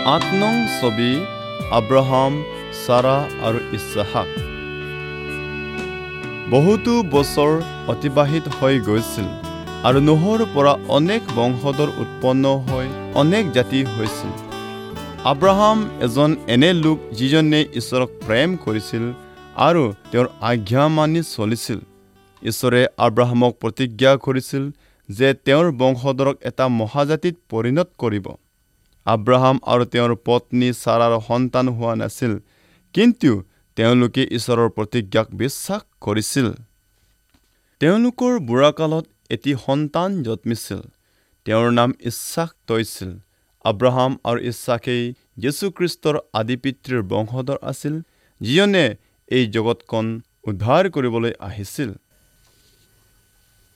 8 নং ছবি আব্ৰাহাম, ছাৰা আৰু ইছহাক। বহুতো বছৰ অতিবাহিত হৈ গৈছিল আৰু নোহৰ পৰা অনেক বংশধৰ উৎপন্ন হৈ অনেক জাতি হৈছিল। আব্ৰাহাম এজন এনে লোক যিজনে ঈশ্বৰক প্ৰেম কৰিছিল আৰু তেওঁৰ আজ্ঞা মানি চলিছিল। ঈশ্বৰে আব্ৰাহামক প্ৰতিজ্ঞা কৰিছিল যে তেওঁৰ বংশধৰক এটা মহাজাতিত পৰিণত কৰিব। আব্ৰাহাম আৰু তেওঁৰ পত্নী ছাৰাৰ সন্তান হোৱা নাছিল, কিন্তু তেওঁলোকে ঈশ্বৰৰ প্ৰতিজ্ঞাক বিশ্বাস কৰিছিল। তেওঁলোকৰ বুঢ়াকালত এটি সন্তান জন্মিছিল। তেওঁৰ নাম ইছহাক হৈছিল। আব্ৰাহাম আৰু ইছহাকেই যীশু খ্ৰীষ্টৰ আদি পিতৃৰ বংশধৰ আছিল, যিজনে এই জগতখন উদ্ধাৰ কৰিবলৈ আহিছিল।